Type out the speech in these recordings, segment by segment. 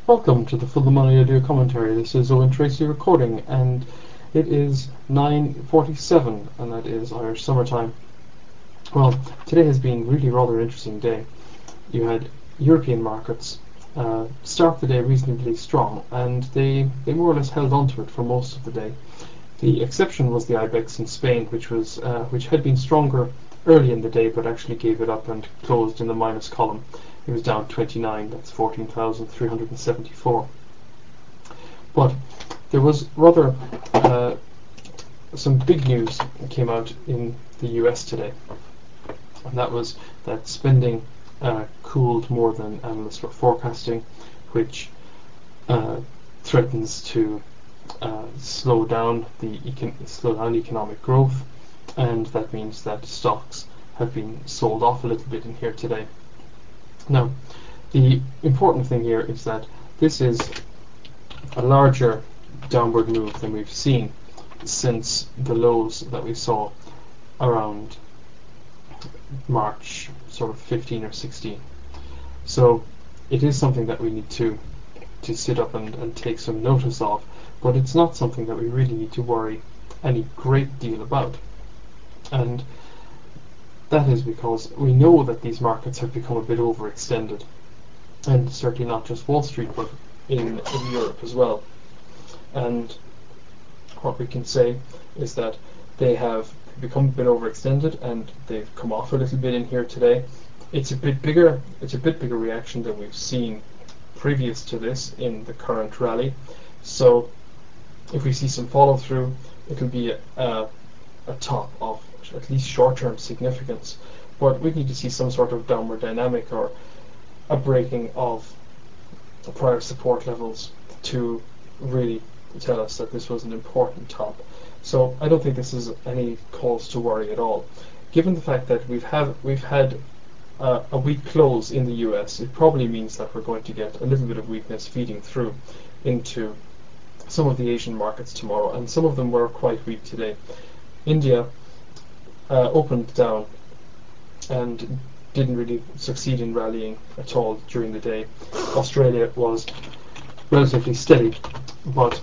Welcome to the For the Money Audio Commentary. This is Owen Tracy recording, and it is 9:47, and that is Irish summertime. Well, today has been really rather interesting day. You had European markets start the day reasonably strong, and they more or less held on to it for most of the day. The exception was the IBEX in Spain, which had been stronger early in the day, but actually gave it up and closed in the minus column. It was down 29, that's 14,374. But there was rather some big news that came out in the US today, and that was that spending cooled more than analysts were forecasting, which threatens to slow down economic growth, and that means that stocks have been sold off a little bit in here today. Now, the important thing here is that this is a larger downward move than we've seen since the lows that we saw around March sort of 15 or 16. So it is something that we need to sit up and take some notice of, but it's not something that we really need to worry any great deal about. And that is because we know that these markets have become a bit overextended, and certainly not just Wall Street, but in Europe as well. And what we can say is that they have become a bit overextended, and they've come off a little bit in here today. It's a bit bigger reaction than we've seen previous to this in the current rally. So if we see some follow through, it'll be a top of at least short-term significance, but we need to see some sort of downward dynamic or a breaking of the prior support levels to really tell us that this was an important top. So I don't think this is any cause to worry at all. Given the fact that we've had a weak close in the US, it probably means that we're going to get a little bit of weakness feeding through into some of the Asian markets tomorrow, and some of them were quite weak today. India opened down and didn't really succeed in rallying at all during the day. Australia was relatively steady, but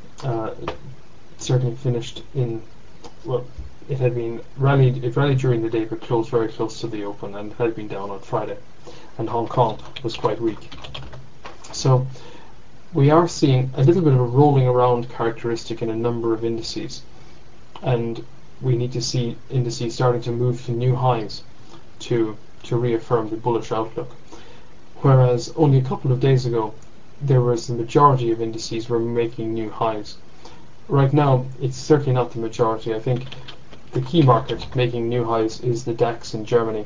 certainly finished in, well, it rallied during the day but closed very close to the open and had been down on Friday. And Hong Kong was quite weak. So we are seeing a little bit of a rolling around characteristic in a number of indices, and we need to see indices starting to move to new highs to reaffirm the bullish outlook. Whereas only a couple of days ago, the majority of indices were making new highs. Right now, it's certainly not the majority. I think the key market making new highs is the DAX in Germany.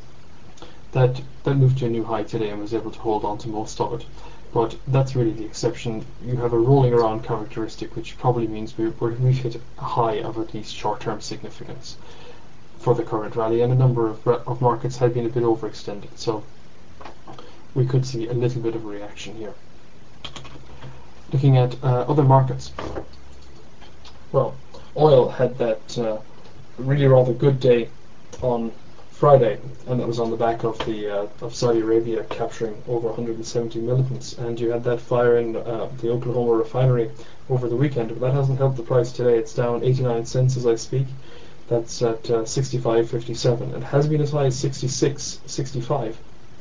That moved to a new high today and was able to hold on to most of it. But that's really the exception. You have a rolling around characteristic, which probably means we've hit a high of at least short-term significance for the current rally, and a number of markets have been a bit overextended, so we could see a little bit of a reaction here. Looking at other markets, well, oil had that really rather good day on Friday, and that was on the back of of Saudi Arabia capturing over 170 militants, and you had that fire in the Oklahoma refinery over the weekend, but that hasn't helped the price today. It's down 89 cents as I speak. That's at 65.57. It has been as high as 66.65.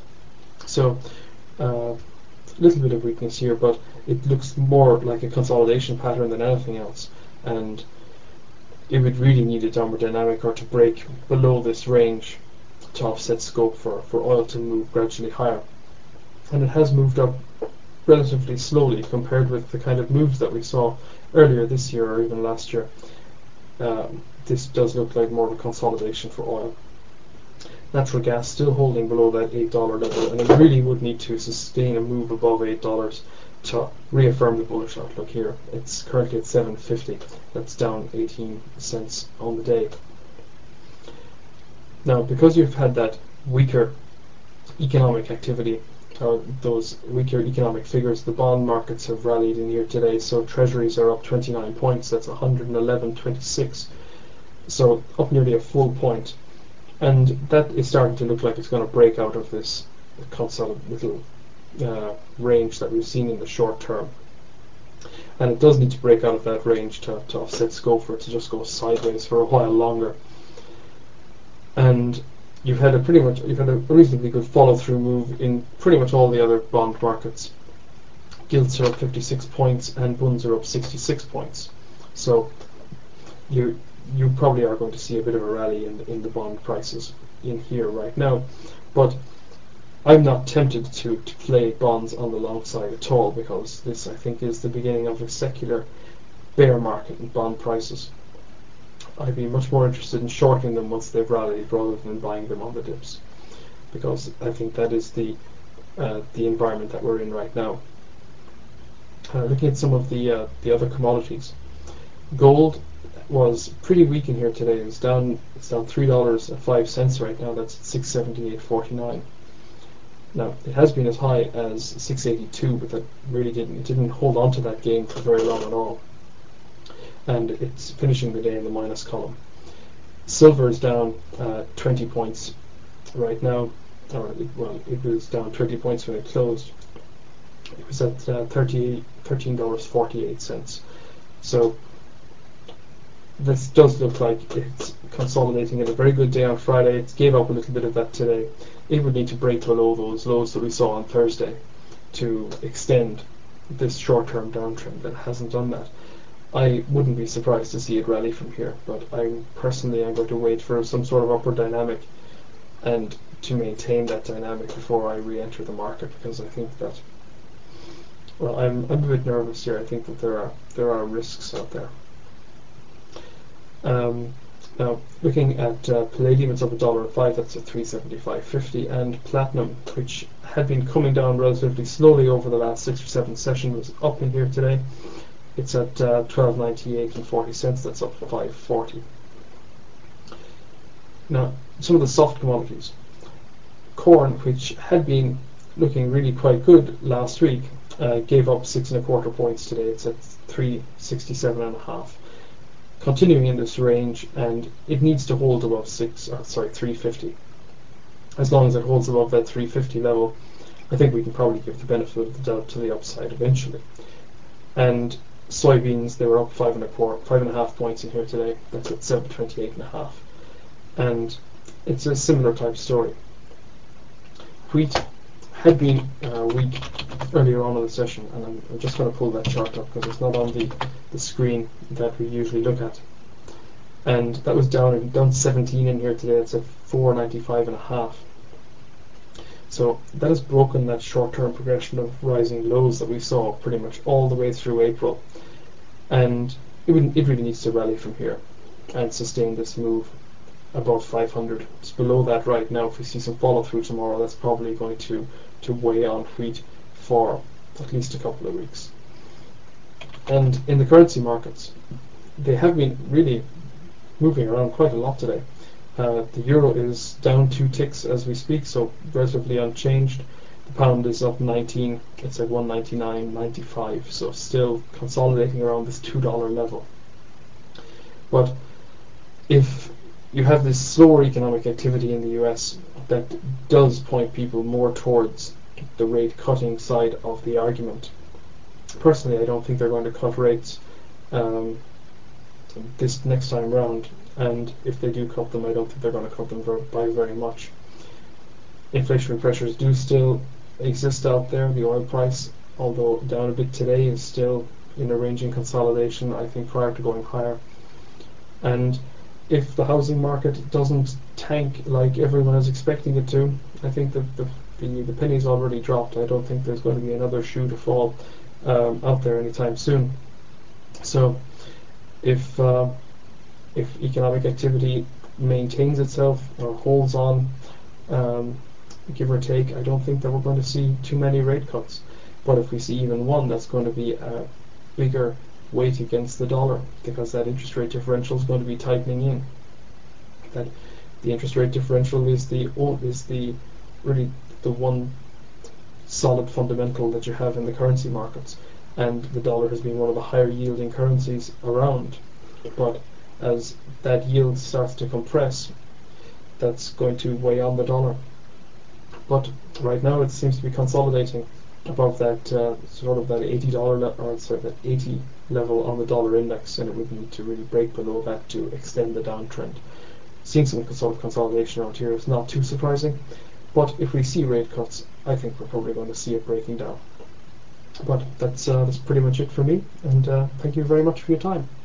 So a little bit of weakness here, but it looks more like a consolidation pattern than anything else, and it would really need a downward dynamic or to break below this range to offset scope for oil to move gradually higher. And it has moved up relatively slowly compared with the kind of moves that we saw earlier this year or even last year. This does look like more of a consolidation for oil. Natural gas still holding below that $8 level, and it really would need to sustain a move above $8 to reaffirm the bullish outlook here. It's currently at $7.50. That's down 18 cents on the day. Now, because you've had that weaker economic activity, or those weaker economic figures, the bond markets have rallied in here today. So treasuries are up 29 points. That's 111.26. So up nearly a full point. And that is starting to look like it's going to break out of this little range that we've seen in the short term. And it does need to break out of that range to offset scope for it to just go sideways for a while longer. And you've had a reasonably good follow-through move in pretty much all the other bond markets. Gilts are up 56 points and bunds are up 66 points. So you probably are going to see a bit of a rally in the bond prices in here right now. But I'm not tempted to play bonds on the long side at all, because this, I think, is the beginning of a secular bear market in bond prices. I'd be much more interested in shorting them once they've rallied rather than buying them on the dips, because I think that is the environment that we're in right now. Looking at some of the other commodities, gold was pretty weak in here today. It's down $3.05 right now. That's $678.49. Now it has been as high as 682, but that really didn't hold on to that gain for very long at all. And it's finishing the day in the minus column. Silver is down 20 points right now. It was down 20 points when it closed. It was at $13.48. So this does look like it's consolidating at a very good day on Friday. It gave up a little bit of that today. It would need to break below those lows that we saw on Thursday to extend this short-term downtrend, that hasn't done that. I wouldn't be surprised to see it rally from here, but I'm going to wait for some sort of upward dynamic and to maintain that dynamic before I re-enter the market, because I think that, well, I'm a bit nervous here. I think that there are risks out there. Now, looking at palladium, it's up $1.05. That's at $375.50, and platinum, which had been coming down relatively slowly over the last 6 or 7 sessions, was up in here today. It's at $12.98.40. That's up $5.40. Now, some of the soft commodities. Corn, which had been looking really quite good last week, gave up 6.25 points today. It's at 367.5. Continuing in this range, and it needs to hold above 350. As long as it holds above that 350 level, I think we can probably give the benefit of the doubt to the upside eventually. And soybeans, they were up 5.5 points in here today. That's at 728.5. And it's a similar type story. Wheat had been weak earlier on in the session, and I'm just going to pull that chart up because it's not on the screen that we usually look at. And that was down 17 in here today. It's at 495.5. So that has broken that short-term progression of rising lows that we saw pretty much all the way through April. And it really needs to rally from here and sustain this move above 500. It's below that right now. If we see some follow-through tomorrow, that's probably going to weigh on wheat for at least a couple of weeks. And in the currency markets, they have been really moving around quite a lot today. The euro is down 2 ticks as we speak, so relatively unchanged. The pound is up 19. It's at 199.95, so still consolidating around this $2 level. But if you have this slower economic activity in the US, that does point people more towards the rate cutting side of the argument. Personally, I don't think they're going to cut rates this next time round, and if they do cut them, I don't think they're going to cut them by very much. Inflationary pressures do still exist out there. The oil price, although down a bit today, is still in a ranging consolidation, I think, prior to going higher. And if the housing market doesn't tank like everyone is expecting it to, I think that the penny's already dropped. I don't think there's going to be another shoe to fall out there anytime soon. So if economic activity maintains itself or holds on, give or take, I don't think that we're going to see too many rate cuts. But if we see even one, that's going to be a bigger weight against the dollar, because that interest rate differential is going to be tightening in. That the interest rate differential is the one solid fundamental that you have in the currency markets, and the dollar has been one of the higher yielding currencies around. But as that yield starts to compress, that's going to weigh on the dollar. But right now it seems to be consolidating above that sort of that that 80 level on the dollar index, and it would need to really break below that to extend the downtrend. Seeing some sort of consolidation around here is not too surprising, but if we see rate cuts, I think we're probably going to see it breaking down. But that's pretty much it for me, and thank you very much for your time.